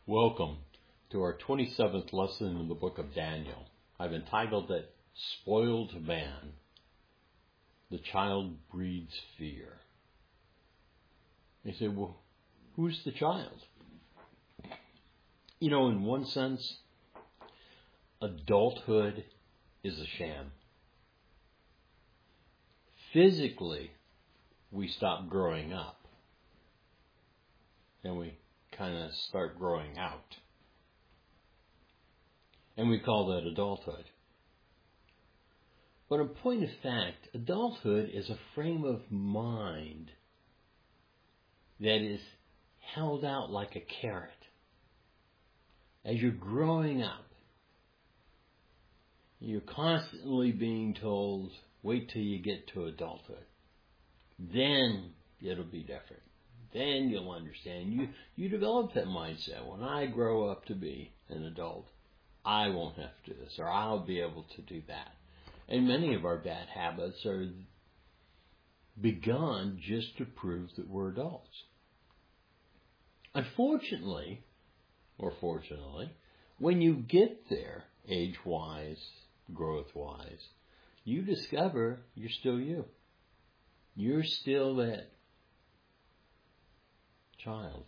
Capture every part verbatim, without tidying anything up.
Welcome to our twenty-seventh lesson in the book of Daniel. I've entitled it, Spoiled Man. The child breeds fear. They say, well, who's the child? You know, in one sense, adulthood is a sham. Physically, we stop growing up. And we kind of start growing out. And we call that adulthood. But in point of fact, adulthood is a frame of mind that is held out like a carrot. As you're growing up, you're constantly being told, wait till you get to adulthood. Then it'll be different. Then you'll understand. You you develop that mindset. When I grow up to be an adult, I won't have to do this, or I'll be able to do that. And many of our bad habits are begun just to prove that we're adults. Unfortunately, or fortunately, when you get there, age-wise, growth-wise, you discover you're still you. You're still that child.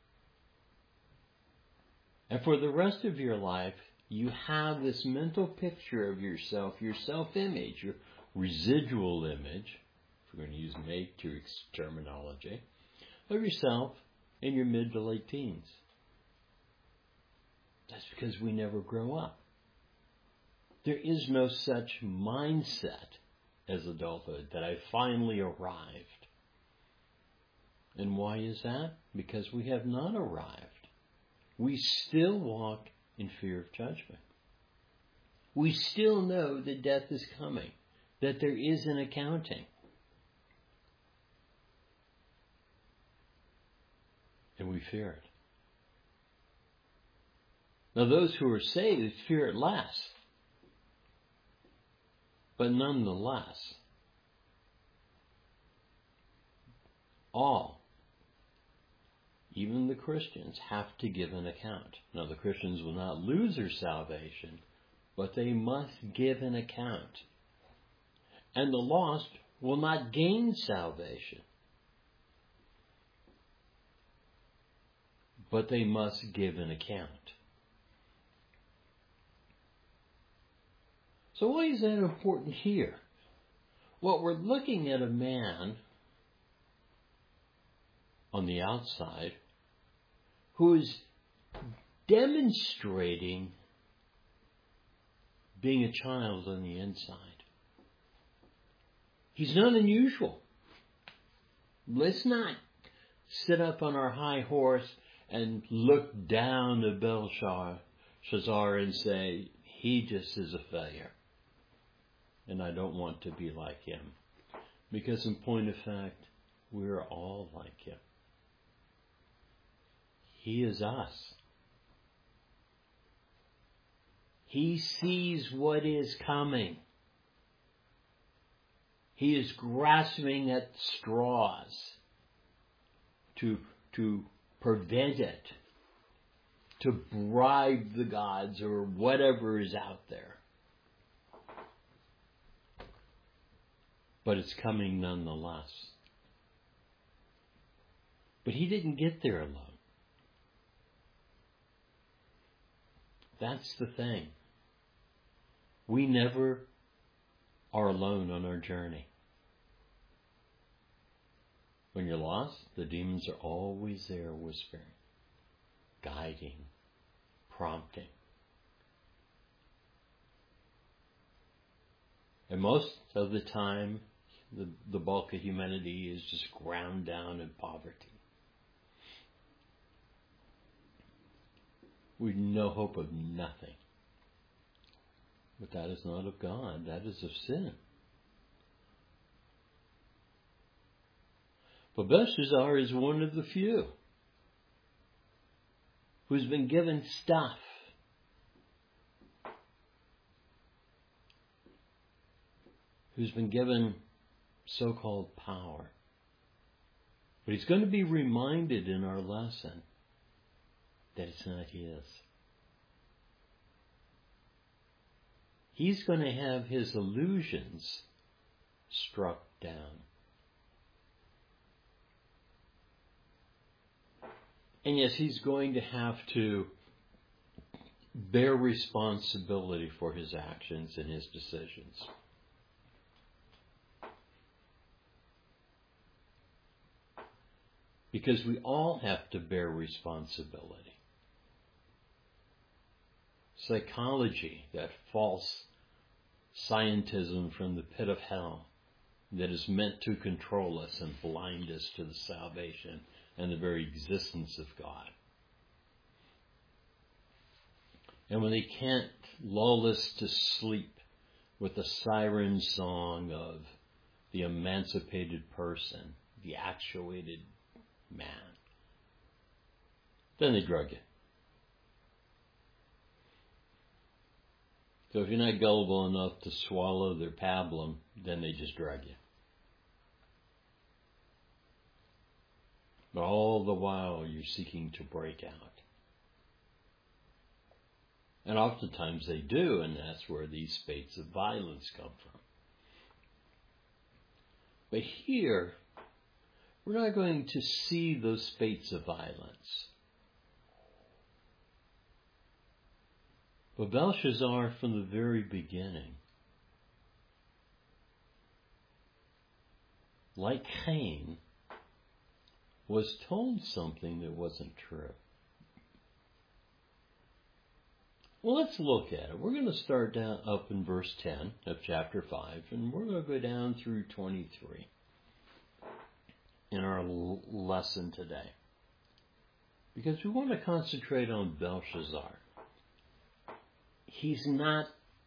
And for the rest of your life, you have this mental picture of yourself, your self-image, your residual image, if we're going to use Matrix terminology, of yourself in your mid to late teens. That's because we never grow up. There is no such mindset as adulthood that I finally arrived. And why is that? Because we have not arrived. We still walk in fear of judgment. We still know that death is coming, that there is an accounting. And we fear it. Now those who are saved fear it less. But nonetheless, all, even the Christians, have to give an account. Now, the Christians will not lose their salvation, but they must give an account. And the lost will not gain salvation, but they must give an account. So why is that important here? Well, we're looking at a man on the outside who is demonstrating being a child on the inside. He's not unusual. Let's not sit up on our high horse and look down at Belshazzar and say, he just is a failure. And I don't want to be like him. Because in point of fact, we're all like him. He is us. He sees what is coming. He is grasping at straws to, to prevent it, to bribe the gods or whatever is out there. But it's coming nonetheless. But he didn't get there alone. That's the thing. We never are alone on our journey. When you're lost, the demons are always there whispering, guiding, prompting. And most of the time, the, the bulk of humanity is just ground down in poverty. With no hope of nothing. But that is not of God. That is of sin. But Belshazzar is one of the few who's been given stuff. Who's been given so-called power. But he's going to be reminded in our lesson that it's not his. He's going to have his illusions struck down. And yes, he's going to have to bear responsibility for his actions and his decisions. Because we all have to bear responsibility. Psychology, that false scientism from the pit of hell that is meant to control us and blind us to the salvation and the very existence of God. And when they can't lull us to sleep with the siren song of the emancipated person, the actuated man, then they drug you. So if you're not gullible enough to swallow their pablum, then they just drug you. But all the while you're seeking to break out. And oftentimes they do, and that's where these spates of violence come from. But here, we're not going to see those spates of violence. But Belshazzar, from the very beginning, like Cain, was told something that wasn't true. Well, let's look at it. We're going to start down up in verse ten of chapter five, and we're going to go down through twenty-three in our l- lesson today. Because we want to concentrate on Belshazzar. He's not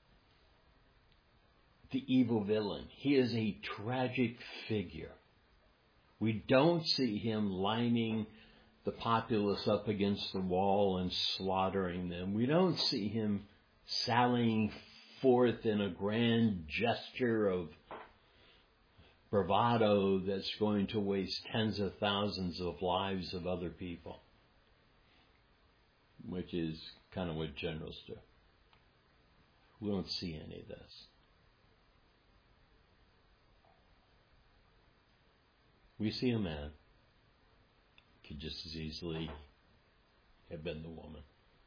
the evil villain. He is a tragic figure. We don't see him lining the populace up against the wall and slaughtering them. We don't see him sallying forth in a grand gesture of bravado that's going to waste tens of thousands of lives of other people, which is kind of what generals do. We don't see any of this. We see a man could just as easily have been the woman.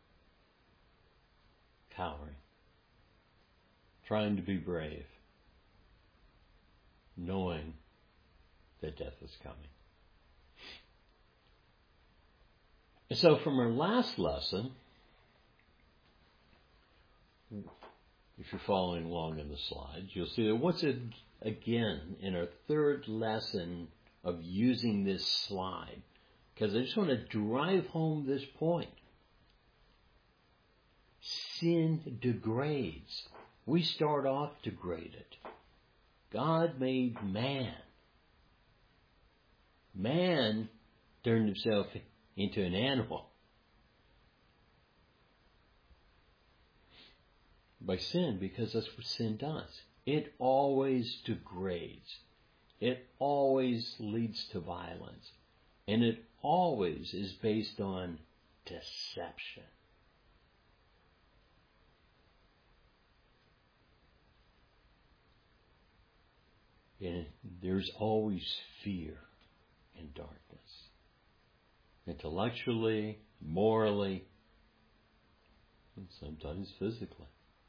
Cowering. Trying to be brave. Knowing that death is coming. And so from our last lesson, if you're following along in the slides, you'll see that once again in our third lesson of using this slide, because I just want to drive home this point. Sin degrades. We start off degraded. God made man. Man turned himself into an animal. By sin, because that's what sin does. It always degrades. It always leads to violence. And it always is based on deception. And there's always fear and darkness. Intellectually, morally, and sometimes physically.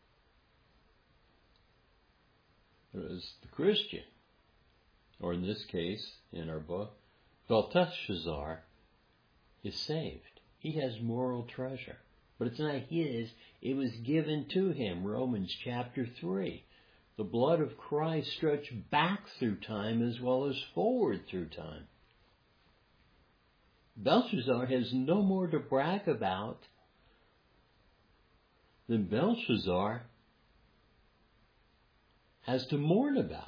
As the Christian, or in this case, in our book, Belteshazzar is saved. He has moral treasure. But it's not his. It was given to him. Romans chapter three. The blood of Christ stretched back through time as well as forward through time. Belshazzar has no more to brag about than Belshazzar has to mourn about.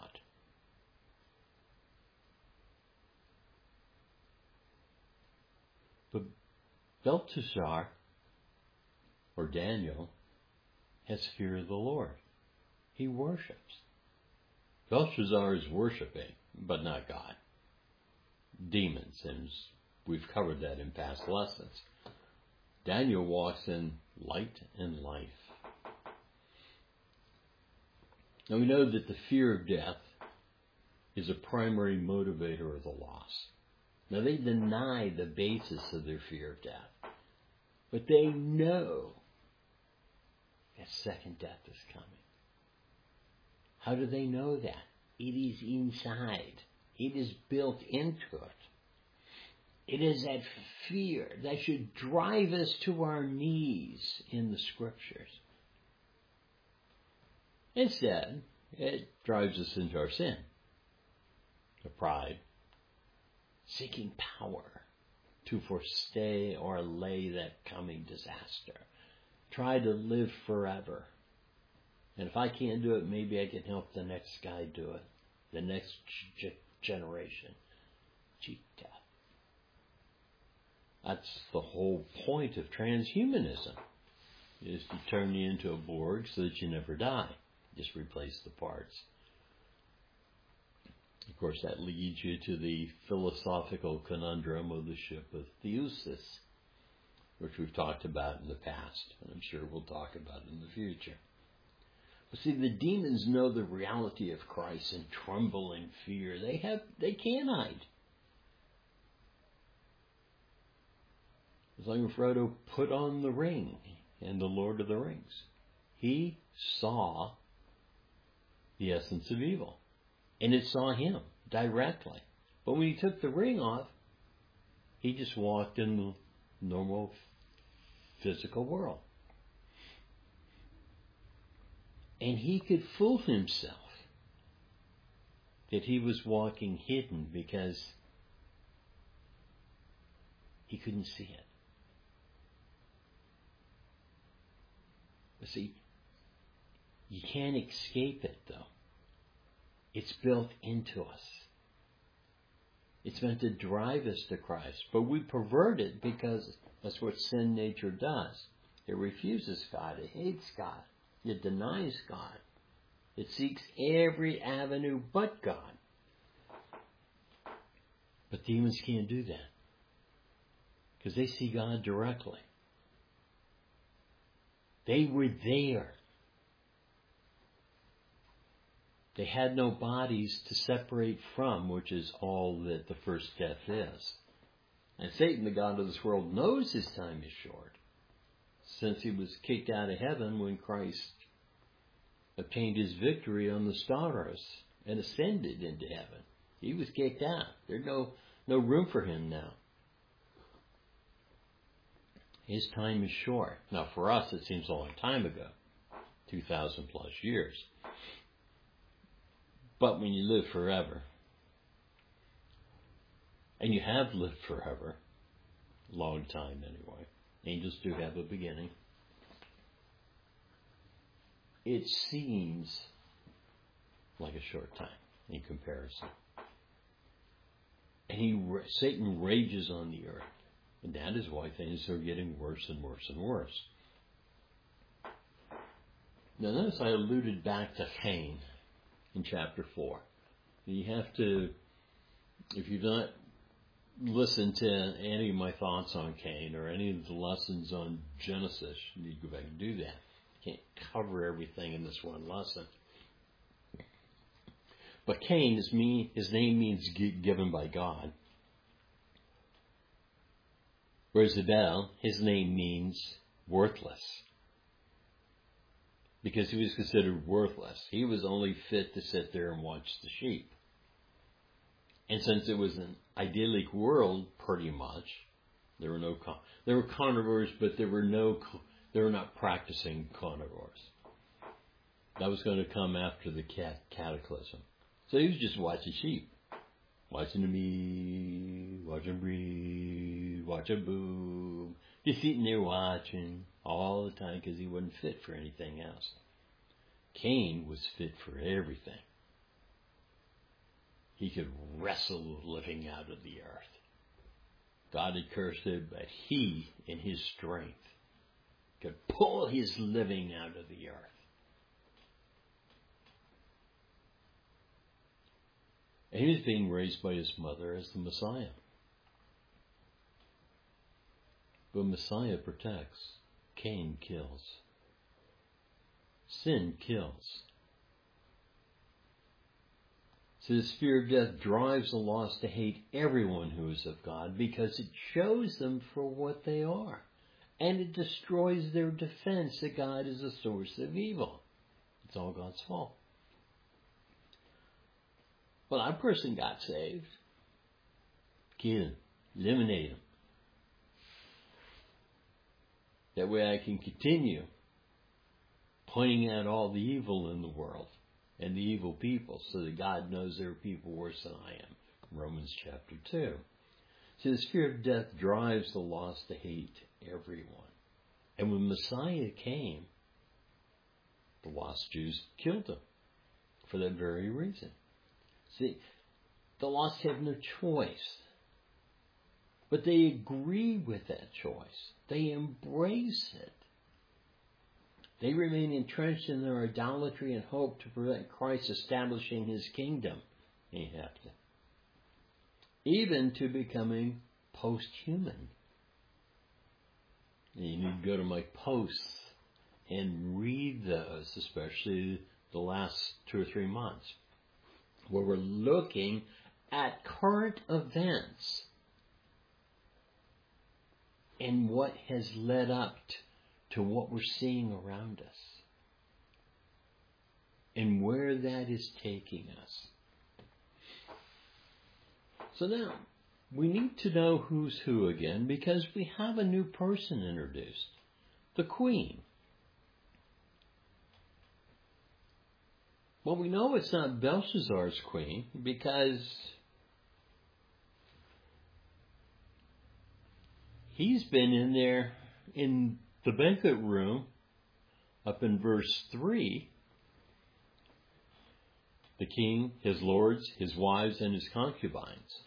But Belteshazzar, or Daniel, has fear of the Lord. He worships. Belshazzar is worshiping, but not God. Demons, and we've covered that in past lessons. Daniel walks in light and life. Now we know that the fear of death is a primary motivator of the lost. Now they deny the basis of their fear of death, but they know that second death is coming. How do they know that? It is inside. It is built into it. It is that fear that should drive us to our knees in the Scriptures. Instead, it drives us into our sin, the pride, seeking power to forestay or allay that coming disaster. Try to live forever. And if I can't do it, maybe I can help the next guy do it, the next g- generation. Cheap death. That's the whole point of transhumanism, is to turn you into a Borg so that you never die. Just replace the parts. Of course, that leads you to the philosophical conundrum of the ship of Theseus, which we've talked about in the past, and I'm sure we'll talk about in the future. But see, the demons know the reality of Christ and tremble in fear. They have, they can't hide. It's like when Frodo put on the ring in The Lord of the Rings. He saw the essence of evil, and it saw him directly. But when he took the ring off, he just walked in the normal physical world. And he could fool himself that he was walking hidden because he couldn't see it. But see, you can't escape it, though. It's built into us. It's meant to drive us to Christ. But we pervert it because that's what sin nature does. It refuses God. It hates God. It denies God. It seeks every avenue but God. But demons can't do that, because they see God directly. They were there. They had no bodies to separate from, which is all that the first death is. And Satan, the god of this world, knows his time is short, since he was kicked out of heaven when Christ obtained his victory on the stars and ascended into heaven. He was kicked out. There's no, no room for him now. His time is short. Now, for us, it seems a long time ago, two thousand plus years. But when you live forever, and you have lived forever, long time anyway, angels do have a beginning, it seems like a short time in comparison. And he, Satan rages on the earth. And that is why things are getting worse and worse and worse. Now notice I alluded back to Cain in chapter four. You have to, if you've not listened to any of my thoughts on Cain or any of the lessons on Genesis, you need to go back and do that. You can't cover everything in this one lesson. But Cain, his, mean, his name means given by God. Whereas Abel, his name means worthless. Because he was considered worthless. He was only fit to sit there and watch the sheep. And since it was an idyllic world, pretty much, there were no there were carnivores, but there were no they were not practicing carnivores. That was going to come after the cat, cataclysm. So he was just watching sheep. Watching them eat, watching breathe, watching boom. Just sitting there watching all the time because he wasn't fit for anything else. Cain was fit for everything. He could wrestle living out of the earth. God had cursed him, but he, in his strength, could pull his living out of the earth. And he was being raised by his mother as the Messiah. But Messiah protects. Cain kills. Sin kills. So this fear of death drives the lost to hate everyone who is of God because it shows them for what they are. And it destroys their defense that God is a source of evil. It's all God's fault. Well, that person got saved. Kill him. Eliminate him. That way I can continue pointing out all the evil in the world and the evil people so that God knows there are people worse than I am. Romans chapter two. So this fear of death drives the lost to hate everyone. And when Messiah came, the lost Jews killed him for that very reason. See, the lost have no choice. But they agree with that choice. They embrace it. They remain entrenched in their idolatry and hope to prevent Christ establishing his kingdom. You have to. Even to becoming post-human. You need to go to my posts and read those, especially the last two or three months, where we're looking at current events and what has led up to what we're seeing around us and where that is taking us. So now, we need to know who's who again because we have a new person introduced, the Queen. Well, we know it's not Belshazzar's queen because he's been in there in the banquet room up in verse three. The king, his lords, his wives, and his concubines.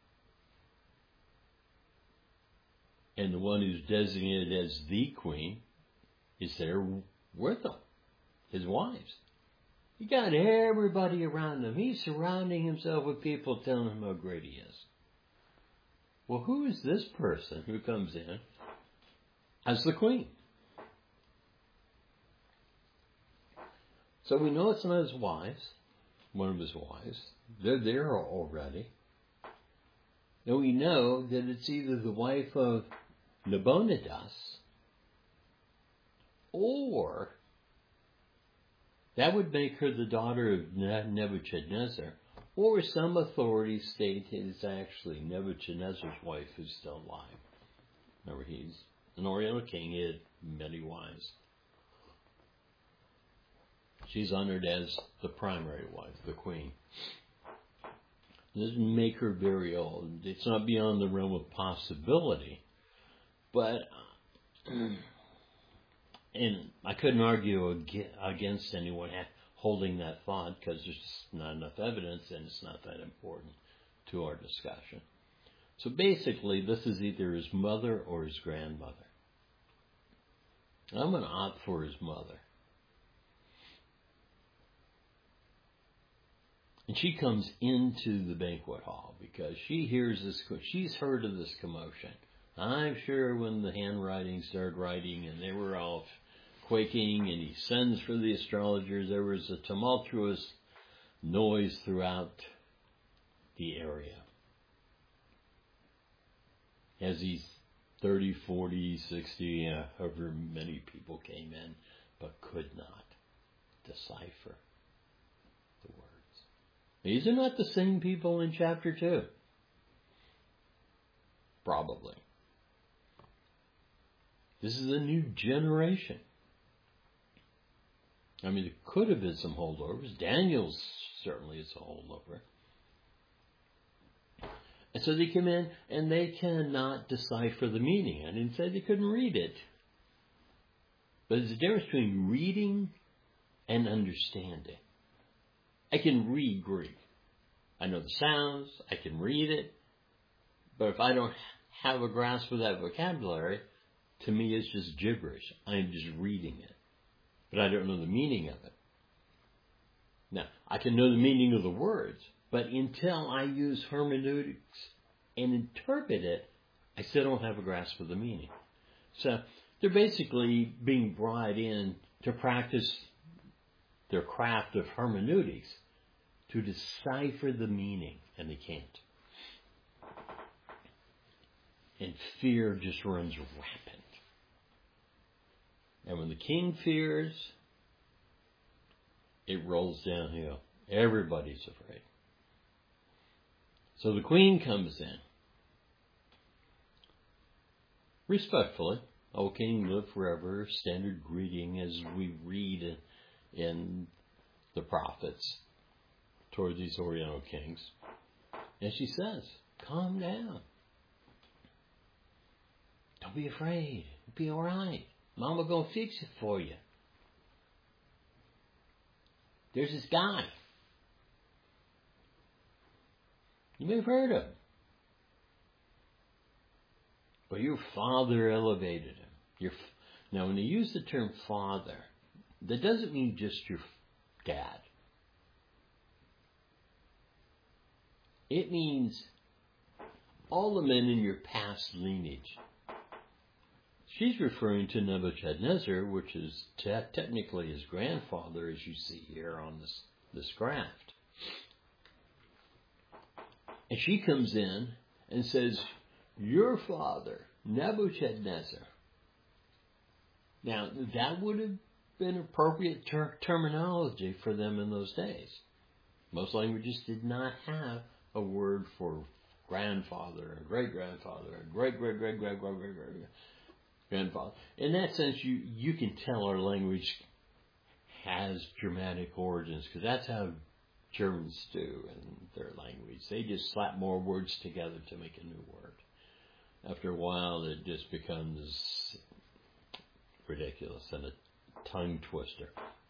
And the one who's designated as the queen is there with them, his wives. He got everybody around him. He's surrounding himself with people telling him how great he is. Well, who is this person who comes in as the queen? So we know it's not his wives, one of his wives. They're there already. And we know that it's either the wife of Nabonidus or that would make her the daughter of Nebuchadnezzar, or some authorities state it is actually Nebuchadnezzar's wife who's still alive. Remember, he's an Oriental king. He had many wives. She's honored as the primary wife, the queen. It doesn't make her very old. It's not beyond the realm of possibility. But, and I couldn't argue against anyone holding that thought because there's just not enough evidence and it's not that important to our discussion. So basically, this is either his mother or his grandmother. I'm going to opt for his mother. And she comes into the banquet hall because she hears this, she's heard of this commotion. I'm sure when the handwriting started writing and they were all quaking and he sends for the astrologers, there was a tumultuous noise throughout the area. As these thirty, forty, sixty, uh, however many people came in, but could not decipher the words. These are not the same people in chapter two. Probably. This is a new generation. I mean, there could have been some holdovers. Daniel's certainly is a holdover. And so they come in and they cannot decipher the meaning. I didn't say they couldn't read it. But there's a difference between reading and understanding. I can read Greek. I know the sounds. I can read it. But if I don't have a grasp of that vocabulary, to me it's just gibberish. I'm just reading it. But I don't know the meaning of it. Now, I can know the meaning of the words, but until I use hermeneutics and interpret it, I still don't have a grasp of the meaning. So they're basically being brought in to practice their craft of hermeneutics to decipher the meaning, and they can't. And fear just runs rampant. And when the king fears, it rolls downhill. Everybody's afraid. So the queen comes in. Respectfully, O king, live forever, standard greeting as we read in the prophets toward these Oriental kings. And she says, calm down. Don't be afraid. It'll be all right. Mama gonna fix it for you. There's this guy. You may have heard of him. But your father elevated him. Your, now, when they use the term father, that doesn't mean just your dad. It means all the men in your past lineage. She's referring to Nebuchadnezzar, which is te- technically his grandfather, as you see here on this, this graft. And she comes in and says, your father, Nebuchadnezzar. Now, that would have been appropriate ter- terminology for them in those days. Most languages did not have a word for grandfather, and great-grandfather, and great-great-great-great-great-great-great. Grandfather. In that sense, you, you can tell our language has Germanic origins, because that's how Germans do in their language. They just slap more words together to make a new word. After a while, it just becomes ridiculous and a tongue twister.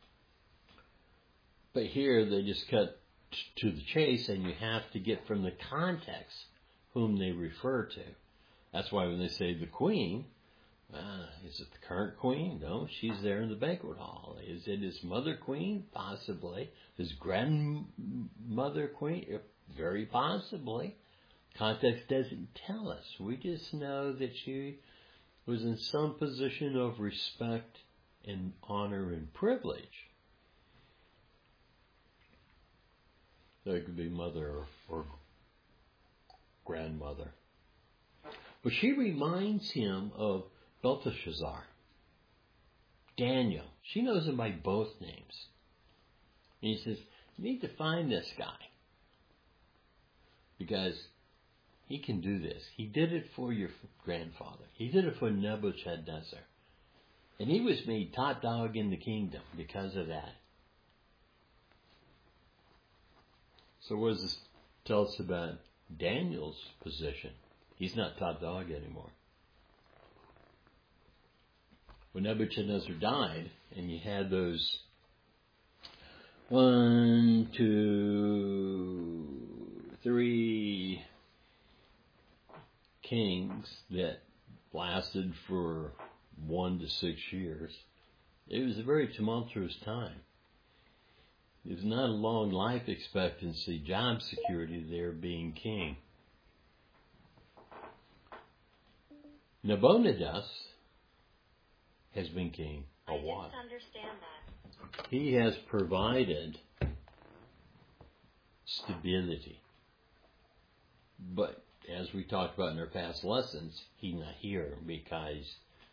But here, they just cut to the chase, and you have to get from the context whom they refer to. That's why when they say the queen, Uh, is it the current queen? No, she's there in the banquet hall. Is it his mother queen? Possibly. His grandmother queen? Very possibly. Context doesn't tell us. We just know that she was in some position of respect and honor and privilege. That could be mother or, or grandmother. But she reminds him of Belteshazzar, Daniel. She knows him by both names. And he says, you need to find this guy. Because he can do this. He did it for your grandfather. He did it for Nebuchadnezzar. And he was made top dog in the kingdom because of that. So what does this tell us about Daniel's position? He's not top dog anymore. When Nebuchadnezzar died, and you had those one, two, three kings that lasted for one to six years, it was a very tumultuous time. It was not a long life expectancy, job security there being king. Nabonidus has been king a I while. didn't understand that. He has provided stability. But as we talked about in our past lessons, he's not here because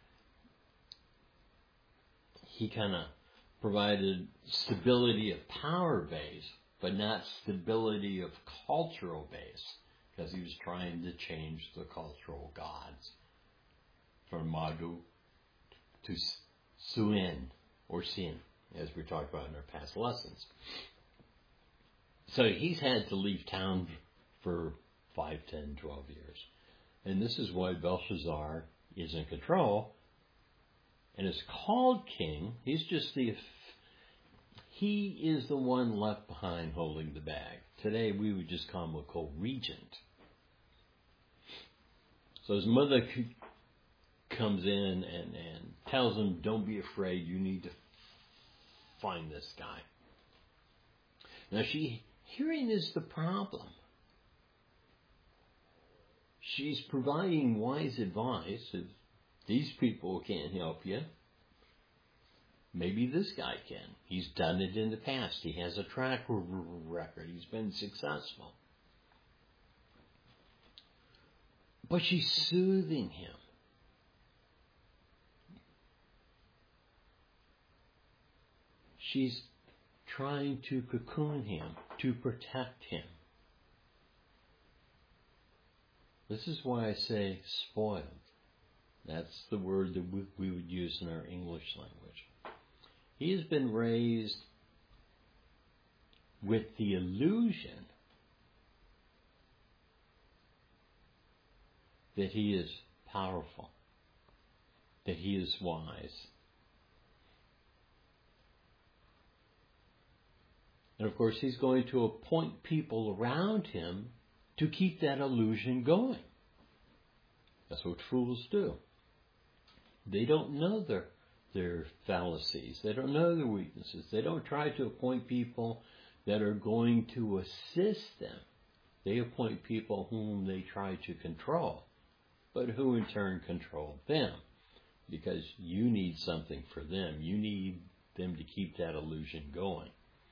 he kind of provided stability of power base, but not stability of cultural base, because he was trying to change the cultural gods from Magu to Suen, or Sin, as we talked about in our past lessons. So he's had to leave town for five, ten, twelve years. And this is why Belshazzar is in control and is called king. He's just the, he is the one left behind holding the bag. Today we would just call him a co-regent. So his mother comes in and, and tells him, don't be afraid, you need to find this guy. Now she, herein is the problem. She's providing wise advice, These people can't help you. Maybe this guy can. He's done it in the past. He has a track record. He's been successful. But she's soothing him. She's trying to cocoon him, to protect him. This is why I say spoiled. That's the word that we, we would use in our English language. He has been raised with the illusion that he is powerful, that he is wise. And of course, he's going to appoint people around him to keep that illusion going. That's what fools do. They don't know their, their fallacies. They don't know their weaknesses. They don't try to appoint people that are going to assist them. They appoint people whom they try to control, but who in turn control them. Because you need something for them. You need them to keep that illusion going.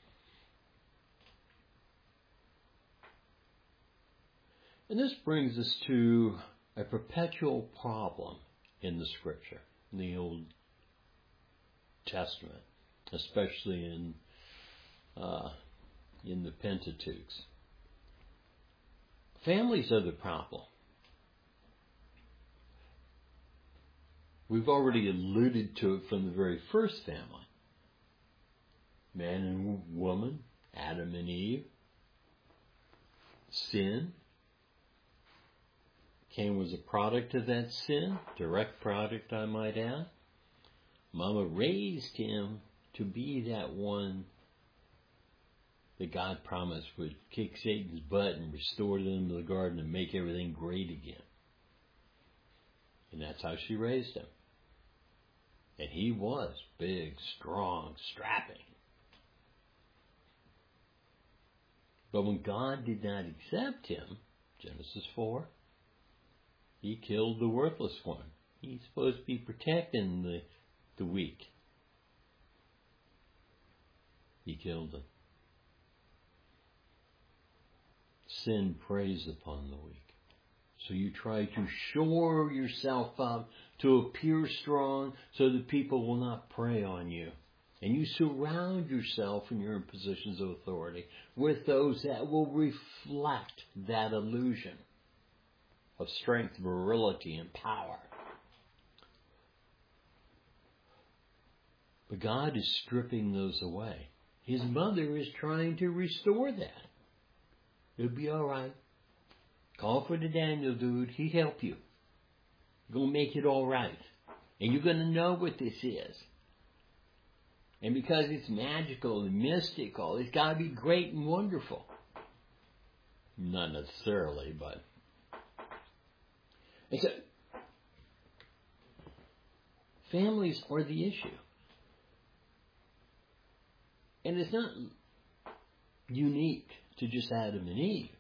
And this brings us to a perpetual problem in the Scripture, in the Old Testament, especially in uh, in the Pentateuch. Families are the problem. We've already alluded to it from the very first family. Man and woman, Adam and Eve, sin. Cain was a product of that sin, direct product, I might add. Mama raised him to be that one that God promised would kick Satan's butt and restore them to the garden and make everything great again. And that's how she raised him. And he was big, strong, strapping. But when God did not accept him, Genesis four, he killed the worthless one. He's supposed to be protecting the, the weak. He killed him. Sin preys upon the weak. So you try to shore yourself up to appear strong so that people will not prey on you. And you surround yourself, when you're in positions of authority, with those that will reflect that illusion of strength, virility, and power. But God is stripping those away. His mother is trying to restore that. It'll be all right. Call for the Daniel dude. He'll help you. You're going to make it all right. And you're going to know what this is. And because it's magical and mystical, it's got to be great and wonderful. Not necessarily, but... And so, families are the issue. And it's not unique to just Adam and Eve.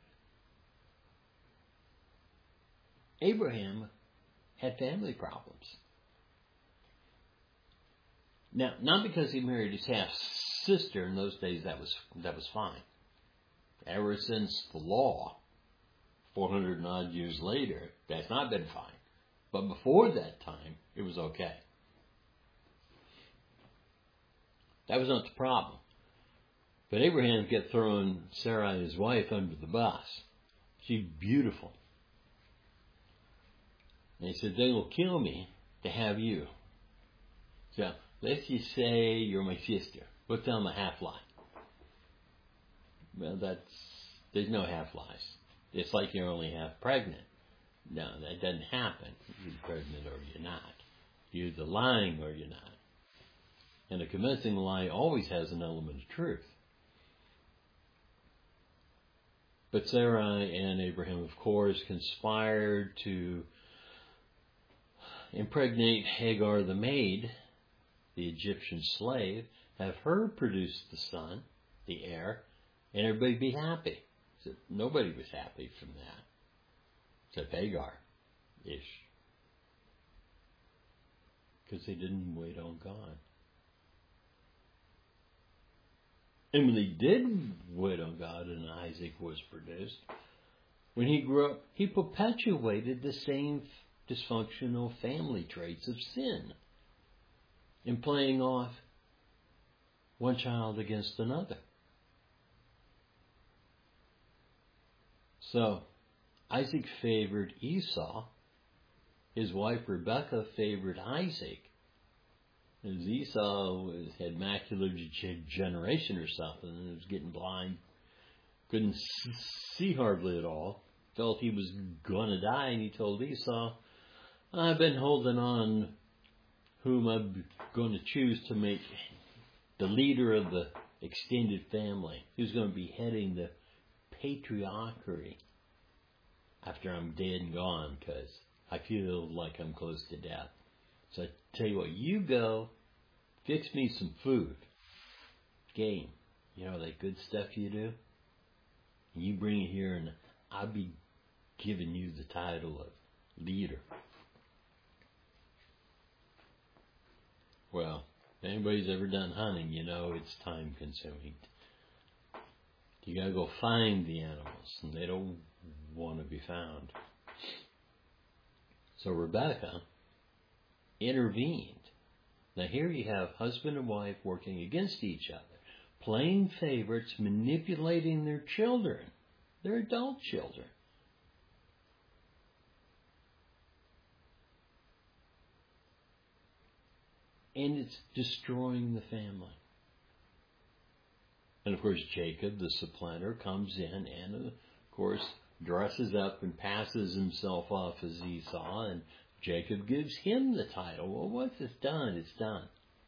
Abraham had family problems. Now, not because he married his half-sister. In those days, that was that was fine. Ever since the law, four hundred and odd years later, that's not been fine. But before that time, it was okay. That was not the problem. But Abraham kept throwing Sarai, his wife, under the bus. She's beautiful. And he said, they will kill me to have you. So, let's just say you're my sister. We'll tell them a half-lie. Well, that's, there's no half-lies. It's like you're only half pregnant. No, that doesn't happen. You're pregnant or you're not. You're either lying or you're not. And a convincing lie always has an element of truth. But Sarai and Abraham, of course, conspired to impregnate Hagar the maid, the Egyptian slave, have her produce the son, the heir, and everybody be happy. So nobody was happy from that, except Hagar, ish. because they didn't wait on God. And when they did wait on God and Isaac was produced, when he grew up, he perpetuated the same dysfunctional family traits of sin in playing off one child against another. So, Isaac favored Esau. His wife Rebekah favored Isaac. As Esau was, had macular degeneration or something and was getting blind, couldn't see hardly at all, felt he was going to die, and he told Esau, I've been holding on whom I'm going to choose to make the leader of the extended family, who's going to be heading the patriarchy after I'm dead and gone, because I feel like I'm close to death. So I tell you what, you go, fix me some food, game, you know, that good stuff you do, and you bring it here, and I'll be giving you the title of leader. Well, if anybody's ever done hunting, you know it's time consuming. You gotta go find the animals, and they don't want to be found. So Rebekah intervened. Now here you have husband and wife working against each other, playing favorites, manipulating their children, their adult children. And it's destroying the family. And of course Jacob, the supplanter, comes in and of course dresses up and passes himself off as Esau, and Jacob gives him the title. Well, once it's done, it's done.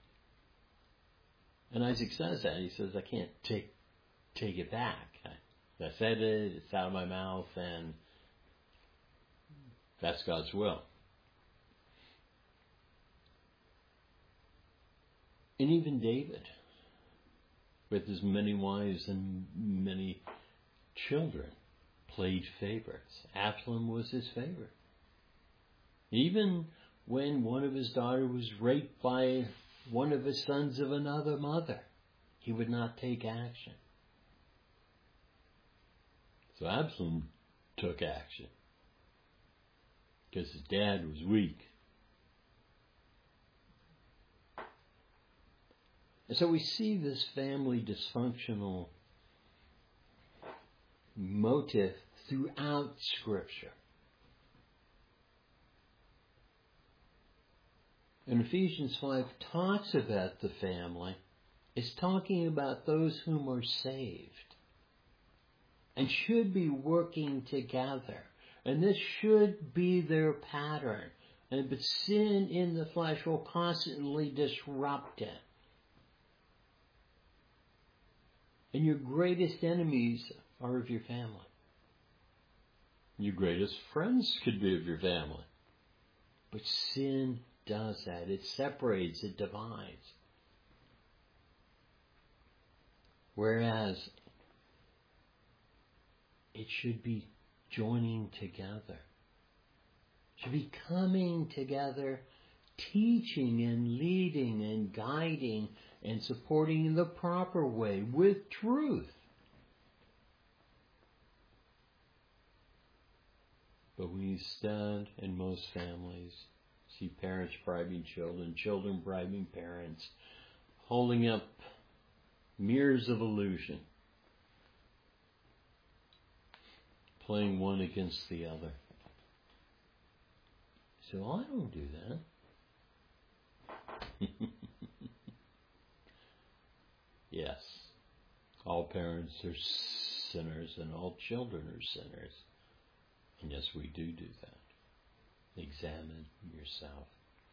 And Isaac says that. He says, I can't take take it back. I, I said it, it's out of my mouth, and that's God's will. And even David, with his many wives and many children, played favorites. Absalom was his favorite. Even when one of his daughters was raped by one of his sons of another mother, he would not take action. So Absalom took action because his dad was weak. And so we see this family dysfunctional motive throughout Scripture. And Ephesians five talks about the family. It's talking about those whom are saved and should be working together. And this should be their pattern. And but sin in the flesh will constantly disrupt it. And your greatest enemies are of your family. Your greatest friends could be of your family. But sin does that. It separates, it divides. Whereas it should be joining together. It should be coming together, teaching and leading and guiding and supporting in the proper way with truth. But we stand in most families, see parents bribing children, children bribing parents, holding up mirrors of illusion, playing one against the other. So I don't do that. Yes, all parents are sinners and all children are sinners. And yes, we do do that. Examine yourself.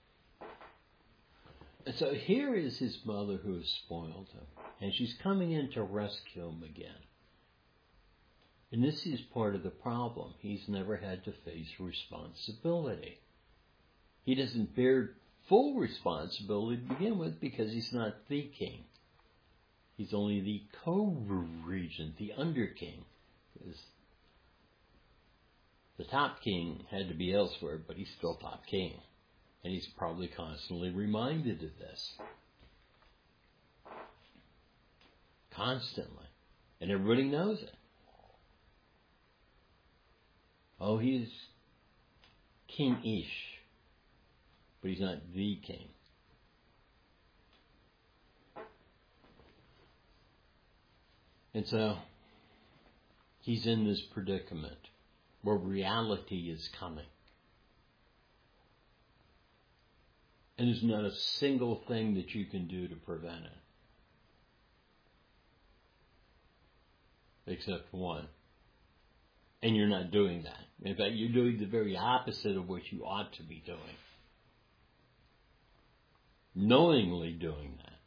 And so here is his mother who has spoiled him. And she's coming in to rescue him again. And this is part of the problem. He's never had to face responsibility. He doesn't bear full responsibility to begin with because he's not the king. He's only the co-regent, the under-king. Because the top king had to be elsewhere, but he's still top king. And he's probably constantly reminded of this. Constantly. And everybody knows it. Oh, he's King Ish. But he's not the king. And so, he's in this predicament where reality is coming. And there's not a single thing that you can do to prevent it. Except one. And you're not doing that. In fact, you're doing the very opposite of what you ought to be doing. Knowingly doing that.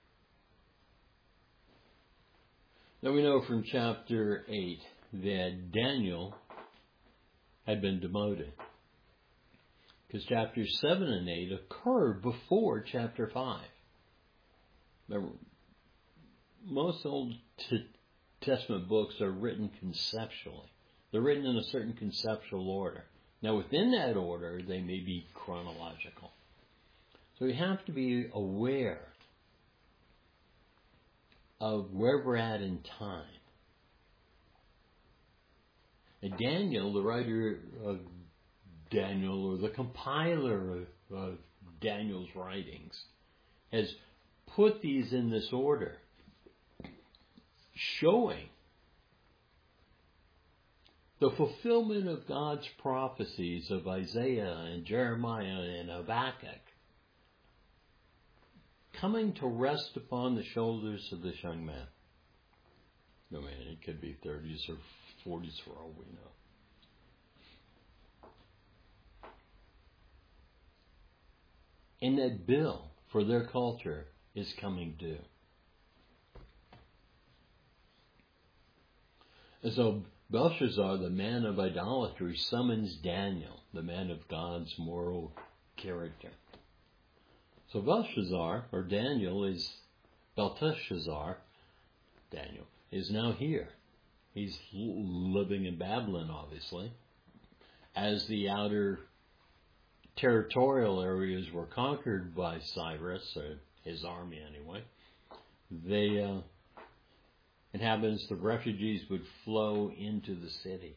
Now we know from chapter eight that Daniel had been demoted. Because chapters seven and eight occurred before chapter five. Remember, most Old Testament books are written conceptually. They're written in a certain conceptual order. Now within that order, they may be chronological. So we have to be aware of where we're at in time. And Daniel, the writer of Daniel, or the compiler of, of Daniel's writings, has put these in this order, showing the fulfillment of God's prophecies of Isaiah and Jeremiah and Habakkuk coming to rest upon the shoulders of this young man. No, man, it could be thirties or forties for all we know. And that bill for their culture is coming due. And so Belshazzar, the man of idolatry, summons Daniel, the man of God's moral character. So Belshazzar, or Daniel, is, Belteshazzar, Daniel, is now here. He's living in Babylon, obviously. As the outer territorial areas were conquered by Cyrus, or his army anyway, the uh, inhabitants, the refugees, would flow into the city.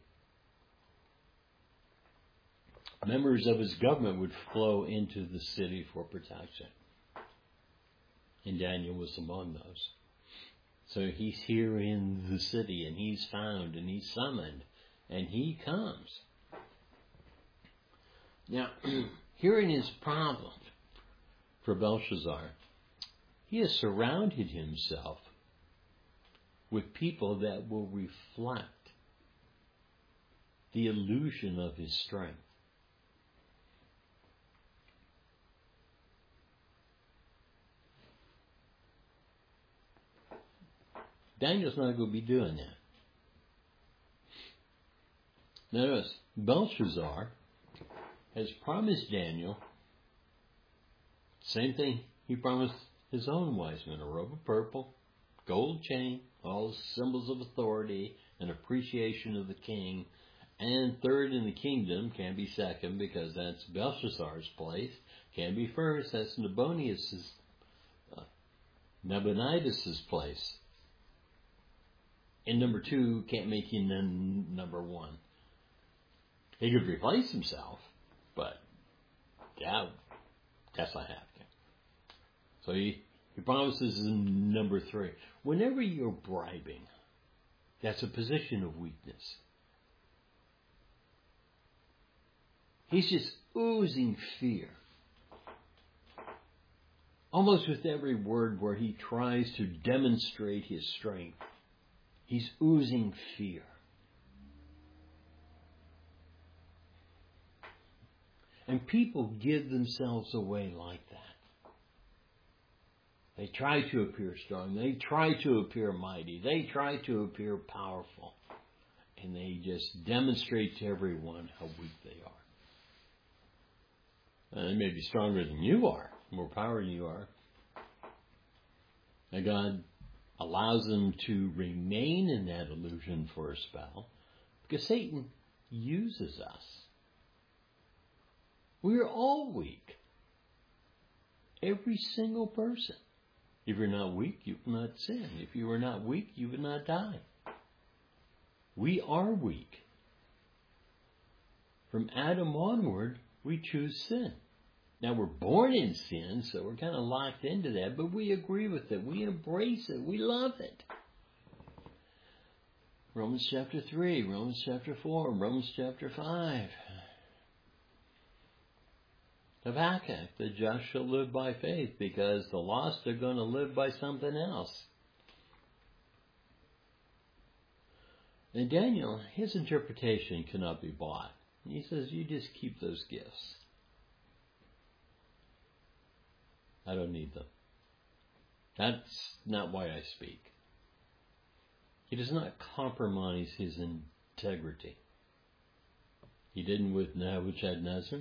Members of his government would flow into the city for protection. And Daniel was among those. So he's here in the city, and he's found, and he's summoned, and he comes. Now, herein his problem for Belshazzar, he has surrounded himself with people that will reflect the illusion of his strength. Daniel's not going to be doing that. Notice, Belshazzar has promised Daniel same thing he promised his own wise men: a robe of purple, gold chain, all symbols of authority and appreciation of the king, and third in the kingdom, can't be second because that's Belshazzar's place, can't be first, that's Nabonidus' uh, Nabonidus' place. And number two can't make him then number one. He could replace himself, but yeah, that's not happening. So he, he promises number three. Whenever you're bribing, that's a position of weakness. He's just oozing fear. Almost with every word where he tries to demonstrate his strength, he's oozing fear. And people give themselves away like that. They try to appear strong. They try to appear mighty. They try to appear powerful. And they just demonstrate to everyone how weak they are. And they may be stronger than you are, more power than you are. And God allows them to remain in that illusion for a spell because Satan uses us. We are all weak. Every single person. If you're not weak, you will not sin. If you are not weak, you will not die. We are weak. From Adam onward, we choose sin. Now, we're born in sin, so we're kind of locked into that, but we agree with it. We embrace it. We love it. Romans chapter three, Romans chapter four, Romans chapter five. Habakkuk, the just shall live by faith, because the lost are going to live by something else. And Daniel, his interpretation cannot be bought. He says, you just keep those gifts. I don't need them. That's not why I speak. He does not compromise his integrity. He didn't with Nebuchadnezzar.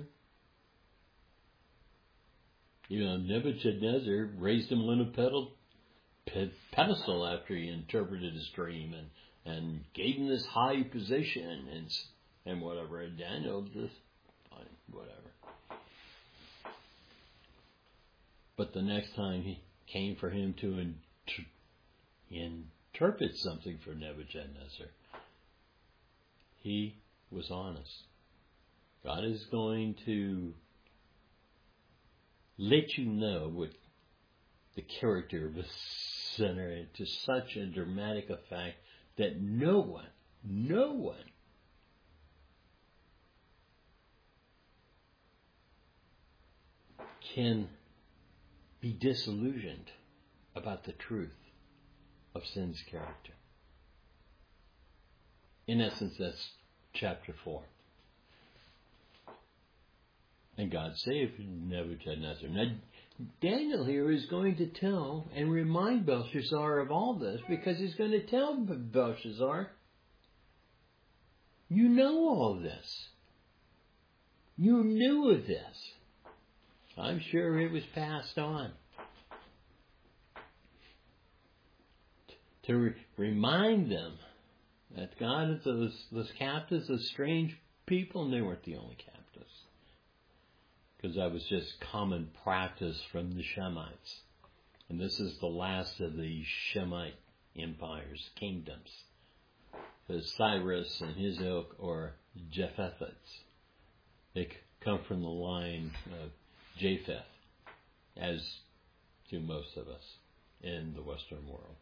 You know, Nebuchadnezzar raised him on a pedestal after he interpreted his dream and, and gave him this high position and and whatever. And Daniel just, fine, whatever. But the next time he came for him to inter- interpret something for Nebuchadnezzar, he was honest. God is going to let you know what the character of a sinner to such a dramatic effect that no one, no one can be disillusioned about the truth of sin's character. In essence, that's chapter four. And God saved Nebuchadnezzar. Now, Daniel here is going to tell and remind Belshazzar of all this, because he's going to tell Belshazzar, you know all this. You knew of this. I'm sure it was passed on. To re- remind them that God is those, those captives, those strange people, and they weren't the only captives. Because that was just common practice from the Shemites. And this is the last of the Shemite empires, kingdoms. Because Cyrus and his ilk, or Japhethites, they come from the line of Japheth, as do most of us in the Western world.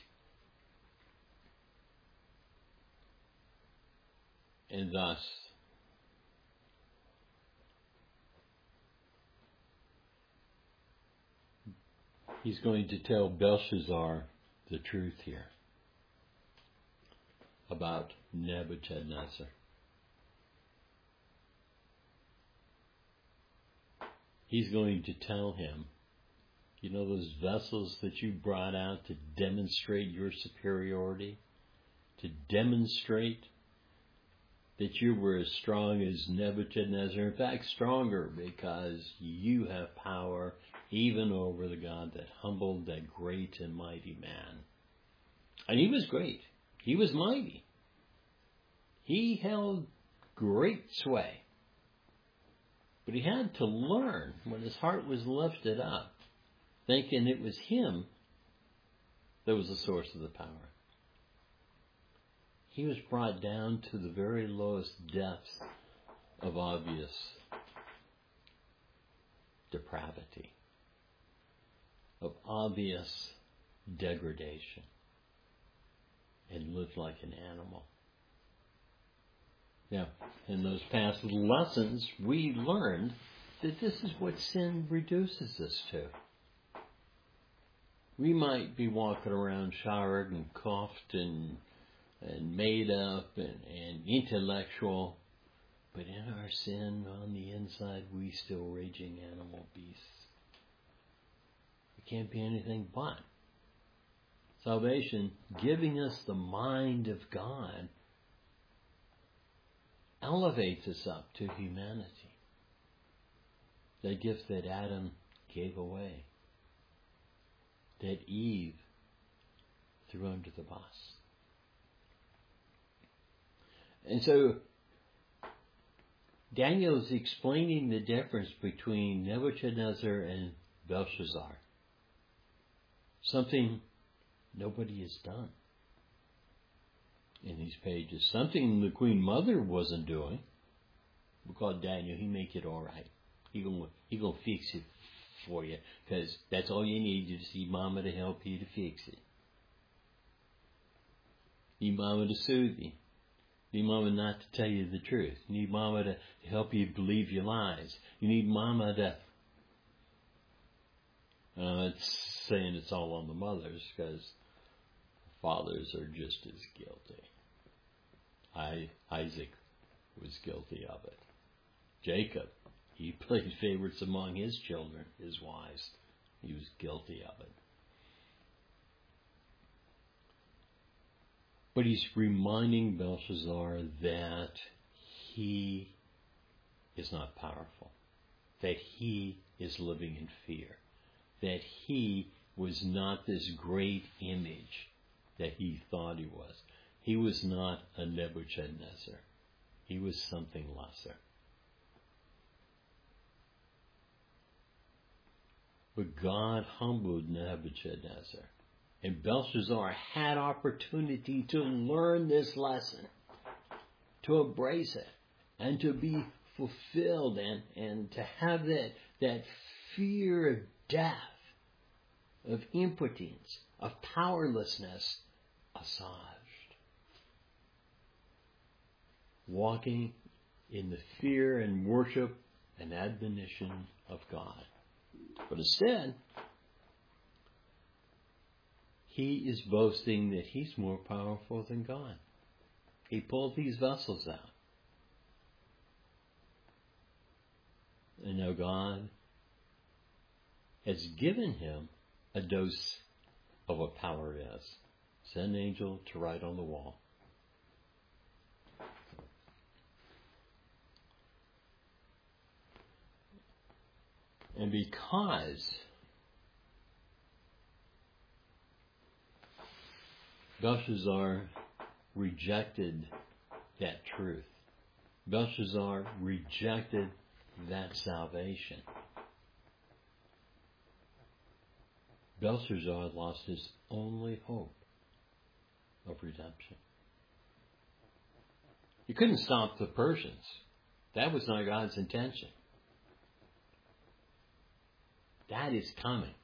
And thus, he's going to tell Belshazzar the truth here about Nebuchadnezzar. He's going to tell him, you know those vessels that you brought out to demonstrate your superiority? To demonstrate that you were as strong as Nebuchadnezzar. In fact, stronger, because you have power even over the God that humbled that great and mighty man. And he was great. He was mighty. He held great sway. But he had to learn when his heart was lifted up, thinking it was him that was the source of the power. He was brought down to the very lowest depths of obvious depravity, of obvious degradation, and lived like an animal. Now, in those past lessons, we learned that this is what sin reduces us to. We might be walking around showered and coughed and and made up and, and intellectual, but in our sin on the inside, we still raging animal beasts. We can't be anything but. Salvation, giving us the mind of God, elevates us up to humanity. The gift that Adam gave away, that Eve threw under the bus. And so Daniel is explaining the difference between Nebuchadnezzar and Belshazzar. Something nobody has done in these pages. Something the Queen Mother wasn't doing. Because Daniel, he make it all right. He gonna he gonna fix it for you, because that's all you need. You just need Mama to help you to fix it. You need Mama to soothe you. You need Mama not to tell you the truth. You need Mama to help you believe your lies. You need Mama to. I'm not saying it's all on the mothers, because fathers are just as guilty. I Isaac was guilty of it. Jacob, he played favorites among his children, his wives. He was guilty of it. But he's reminding Belshazzar that he is not powerful, that he is living in fear, that he was not this great image that he thought he was. He was not a Nebuchadnezzar. He was something lesser. But God humbled Nebuchadnezzar. And Belshazzar had opportunity to learn this lesson, to embrace it, and to be fulfilled, and, and to have that, that fear of death, of impotence, of powerlessness assuaged. Walking in the fear and worship and admonition of God. But instead, he is boasting that he's more powerful than God. He pulled these vessels out. And now God has given him a dose of what power is. Send an angel to write on the wall. And because Belshazzar rejected that truth, Belshazzar rejected that salvation, Belshazzar lost his only hope of redemption. He couldn't stop the Persians. That was not God's intention. That is coming.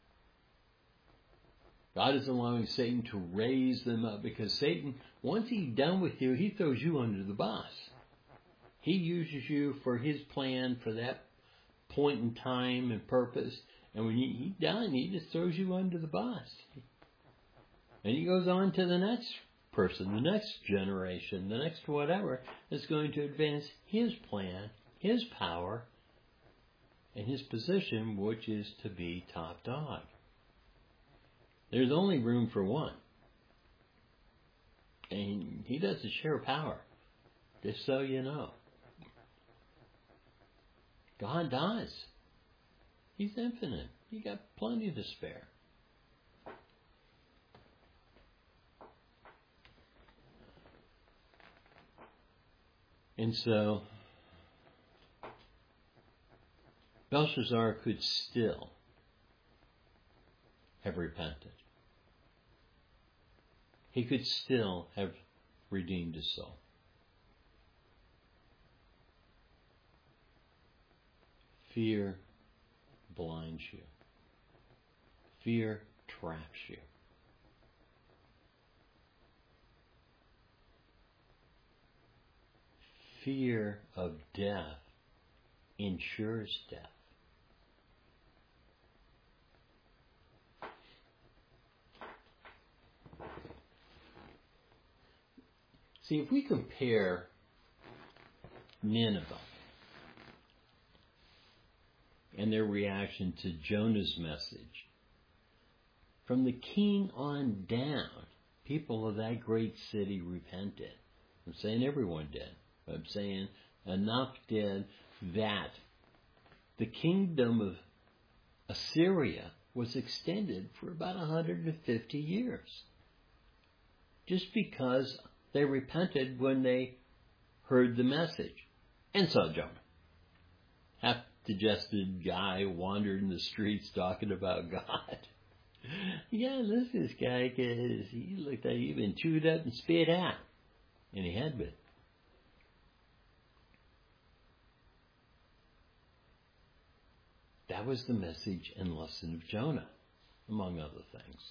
God is allowing Satan to raise them up, because Satan, once he's done with you, he throws you under the bus. He uses you for his plan for that point in time and purpose. And when he's done, he just throws you under the bus. And he goes on to the next person, the next generation, the next whatever, that's going to advance his plan, his power, and his position, which is to be top dog. There's only room for one. And he doesn't share power, just so you know. God does. He's infinite. He got plenty to spare. And so Belshazzar could still have repented. He could still have redeemed his soul. Fear blinds you. Fear traps you. Fear of death ensures death. See, if we compare Nineveh and their reaction to Jonah's message, from the king on down, people of that great city repented. I'm saying everyone did. I'm saying enough did that the kingdom of Assyria was extended for about one hundred fifty years. Just because they repented when they heard the message and saw Jonah. Half, digested guy wandered in the streets talking about God. Yeah, listen to this guy, because he looked like he'd been chewed up and spit out. And he had been. That was the message and lesson of Jonah, among other things.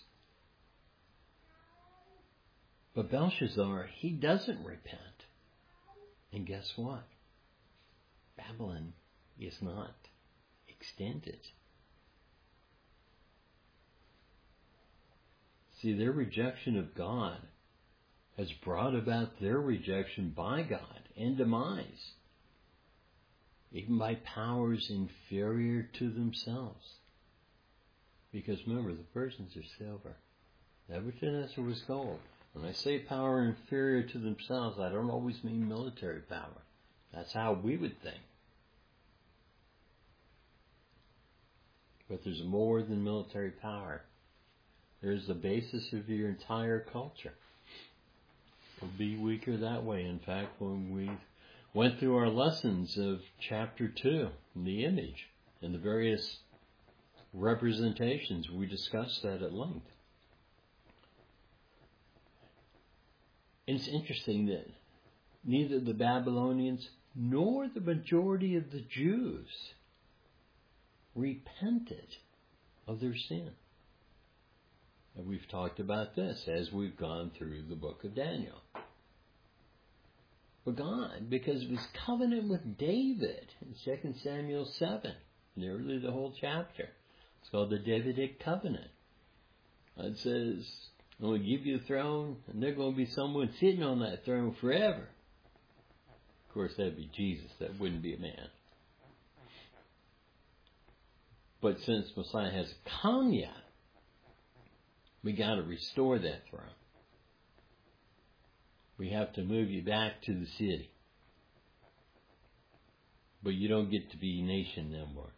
But Belshazzar, he doesn't repent. And guess what? Babylon is not extended. See, their rejection of God has brought about their rejection by God and demise, even by powers inferior to themselves. Because remember, the Persians are silver. Nebuchadnezzar was gold. When I say power inferior to themselves, I don't always mean military power. That's how we would think. But there's more than military power. There's the basis of your entire culture. It'll be weaker that way. In fact, when we went through our lessons of chapter two, the image, and the various representations, we discussed that at length. And it's interesting that neither the Babylonians nor the majority of the Jews repented of their sin. And we've talked about this as we've gone through the book of Daniel. But God, because it was covenant with David in Second Samuel seven, nearly the whole chapter. It's called the Davidic covenant. It says, I'm going to give you a throne, and there's going to be someone sitting on that throne forever. Of course, that'd be Jesus. That wouldn't be a man. But since Messiah hasn't come yet, we got to restore that throne. We have to move you back to the city. But you don't get to be a nation no more.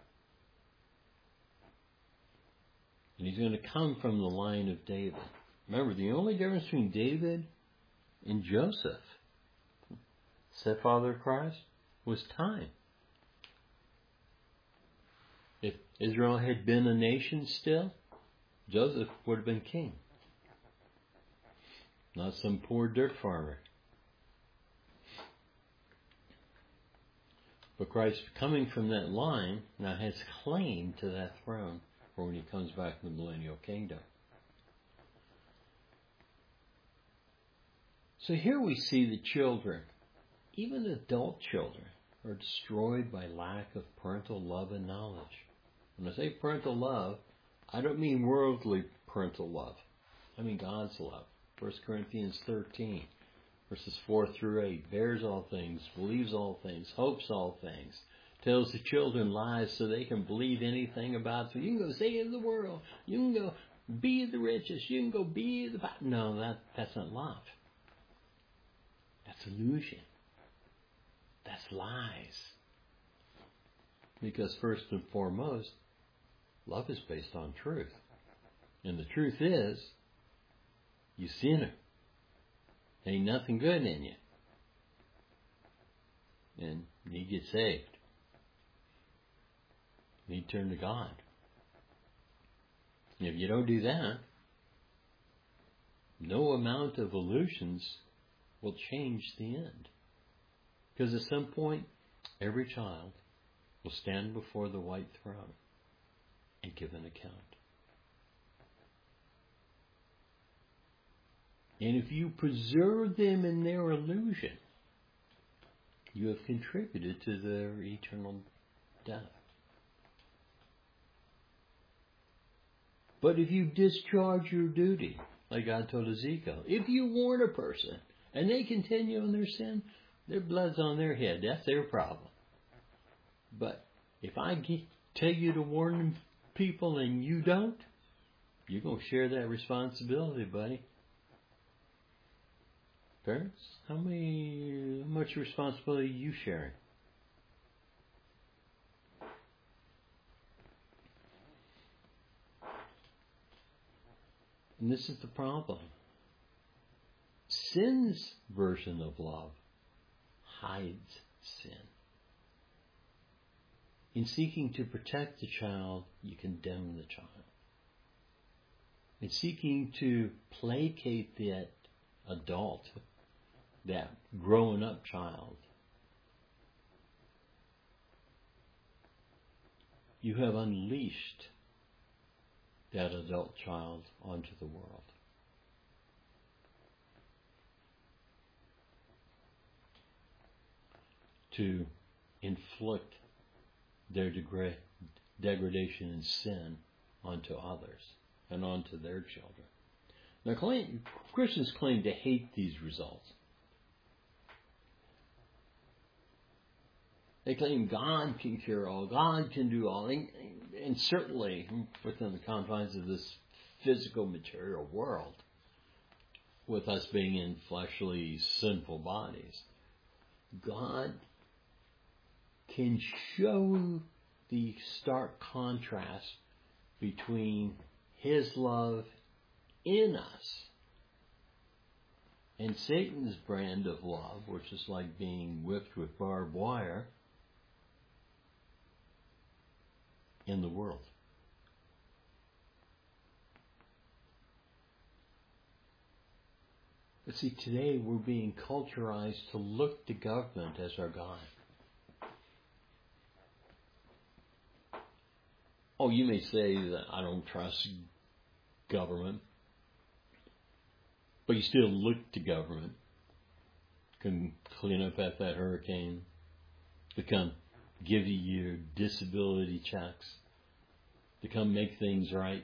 And he's going to come from the line of David. Remember, the only difference between David and Joseph, stepfather of Christ, was time. If Israel had been a nation still, Joseph would have been king. Not some poor dirt farmer. But Christ, coming from that line, now has claim to that throne for when he comes back in the millennial kingdom. So here we see the children, even adult children, are destroyed by lack of parental love and knowledge. When I say parental love, I don't mean worldly parental love. I mean God's love. First Corinthians thirteen, verses four through eight, bears all things, believes all things, hopes all things, tells the children lies so they can believe anything about them. You can go save the world. You can go be the richest. You can go be the... No, that, that's not love. That's illusion. That's lies. Because first and foremost, love is based on truth. And the truth is, you sinner. Ain't nothing good in you. And you need to get saved. You need to turn to God. And if you don't do that, no amount of illusions will change the end. Because at some point, every child will stand before the white throne and give an account. And if you preserve them in their illusion, you have contributed to their eternal death. But if you discharge your duty, like God told Ezekiel, if you warn a person and they continue in their sin, their blood's on their head. That's their problem. But if I get, tell you to warn people and you don't, you're going to share that responsibility, buddy. Parents, how many, how much responsibility are you sharing? And this is the problem. Sin's version of love hides sin. In seeking to protect the child, you condemn the child. In seeking to placate that adult, that growing up child, you have unleashed that adult child onto the world. To inflict their degra- degradation and sin onto others and onto their children. Now, claim, Christians claim to hate these results. They claim God can cure all, God can do all, and, and certainly within the confines of this physical material world, with us being in fleshly, sinful bodies, God can show the stark contrast between His love in us and Satan's brand of love, which is like being whipped with barbed wire, in the world. But see, today we're being culturized to look to government as our God. Oh, you may say that I don't trust government, but you still look to government. Can clean up at that hurricane, to come give you your disability checks, to come make things right.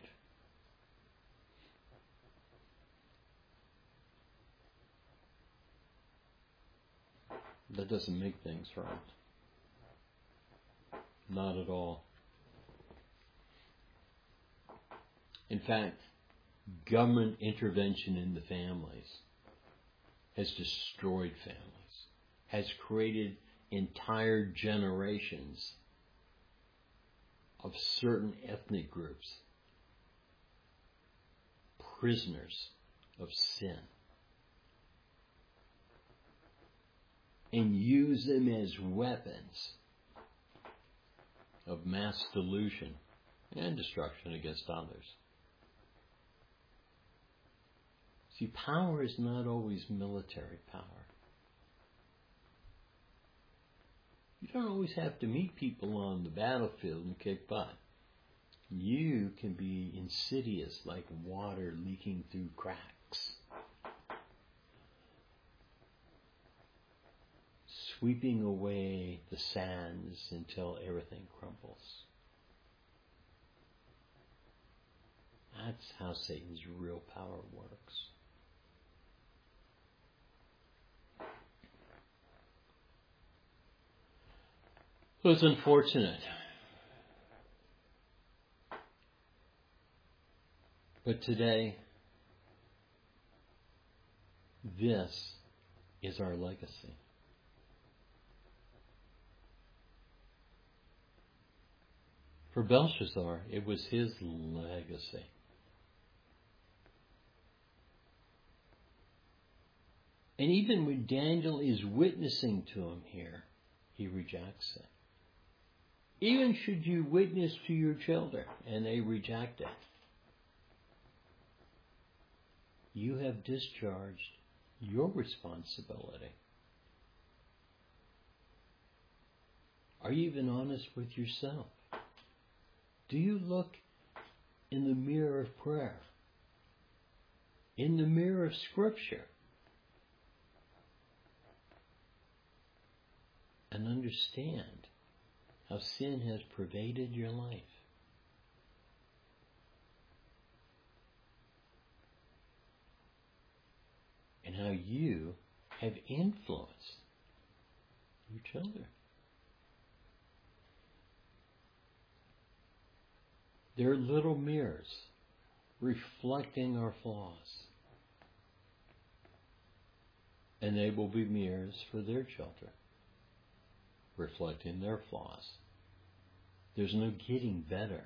That doesn't make things right. Not at all. In fact, government intervention in the families has destroyed families, has created entire generations of certain ethnic groups, prisoners of sin, and use them as weapons of mass delusion and destruction against others. See, power is not always military power. You don't always have to meet people on the battlefield and kick butt. You can be insidious like water leaking through cracks, sweeping away the sands until everything crumbles. That's how Satan's real power works. So it's unfortunate. But today, this is our legacy. For Belshazzar, it was his legacy. And even when Daniel is witnessing to him here, he rejects it. Even should you witness to your children and they reject it, you have discharged your responsibility. Are you even honest with yourself? Do you look in the mirror of prayer, in the mirror of Scripture, and understand how sin has pervaded your life? And how you have influenced your children. They're little mirrors reflecting our flaws. And they will be mirrors for their children, reflecting their flaws. There's no getting better.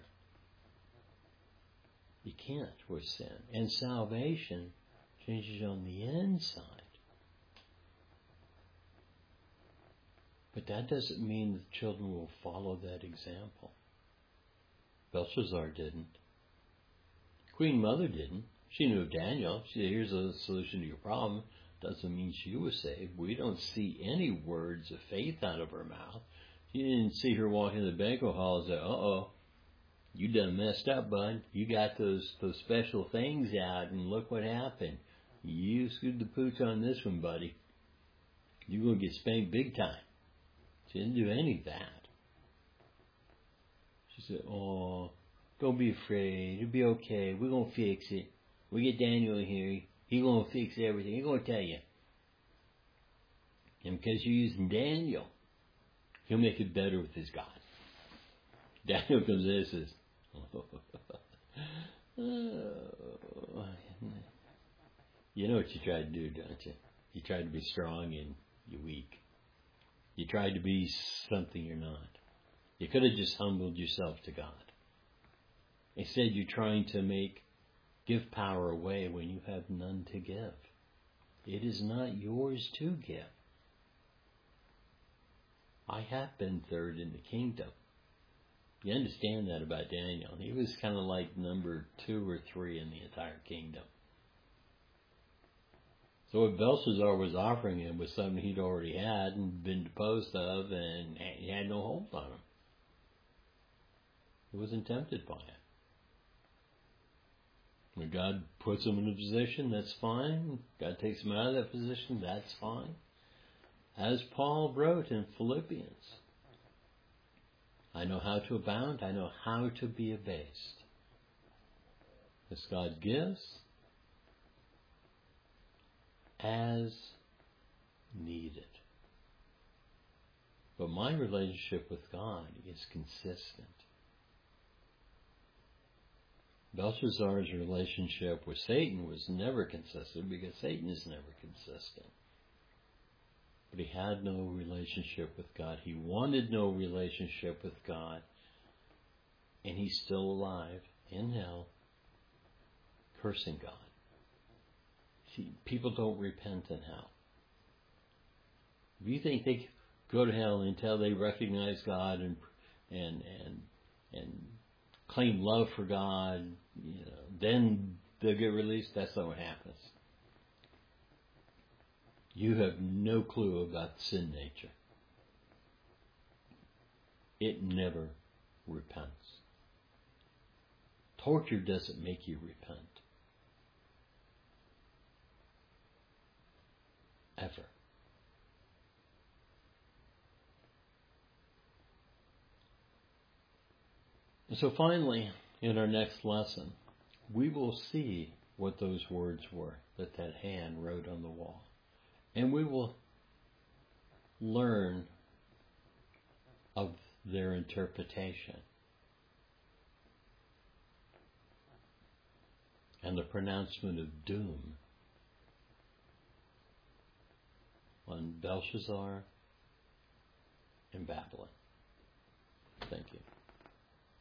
You can't with sin. And salvation changes on the inside. But that doesn't mean the children will follow that example. Belshazzar didn't. Queen Mother didn't. She knew Daniel. She said, here's a solution to your problem. Doesn't mean she was saved. We don't see any words of faith out of her mouth. You didn't see her walk in the banquet hall and say, uh-oh, you done messed up, bud. You got those those special things out, and look what happened. You screwed the pooch on this one, buddy. You're going to get spanked big time. She didn't do any of that. She said, oh, don't be afraid. It'll be okay. We're going to fix it. We get Daniel in here. He's going to fix everything. He's going to tell you. And because you're using Daniel, he'll make it better with his God. Daniel comes in and says, oh. You know what you tried to do, don't you? You tried to be strong and you're weak. You tried to be something you're not. You could have just humbled yourself to God. Instead, you're trying to make, give power away when you have none to give. It is not yours to give. I have been third in the kingdom. You understand that about Daniel. He was kind of like number two or three in the entire kingdom. So what Belshazzar was offering him was something he'd already had and been deposed of, and he had no hold on him. He wasn't tempted by it. When God puts him in a position, that's fine. God takes him out of that position, that's fine. As Paul wrote in Philippians, I know how to abound, I know how to be abased. As God gives, as needed. But my relationship with God is consistent. Belshazzar's relationship with Satan was never consistent because Satan is never consistent. But he had no relationship with God. He wanted no relationship with God. And he's still alive in hell, cursing God. See, people don't repent in hell. If you think they go to hell until they recognize God and and and and claim love for God, you know, then they'll get released, that's not what happens. You have no clue about sin nature. It never repents. Torture doesn't make you repent. Ever. And so finally, in our next lesson, we will see what those words were that that hand wrote on the wall. And we will learn of their interpretation and the pronouncement of doom on Belshazzar and Babylon. Thank you.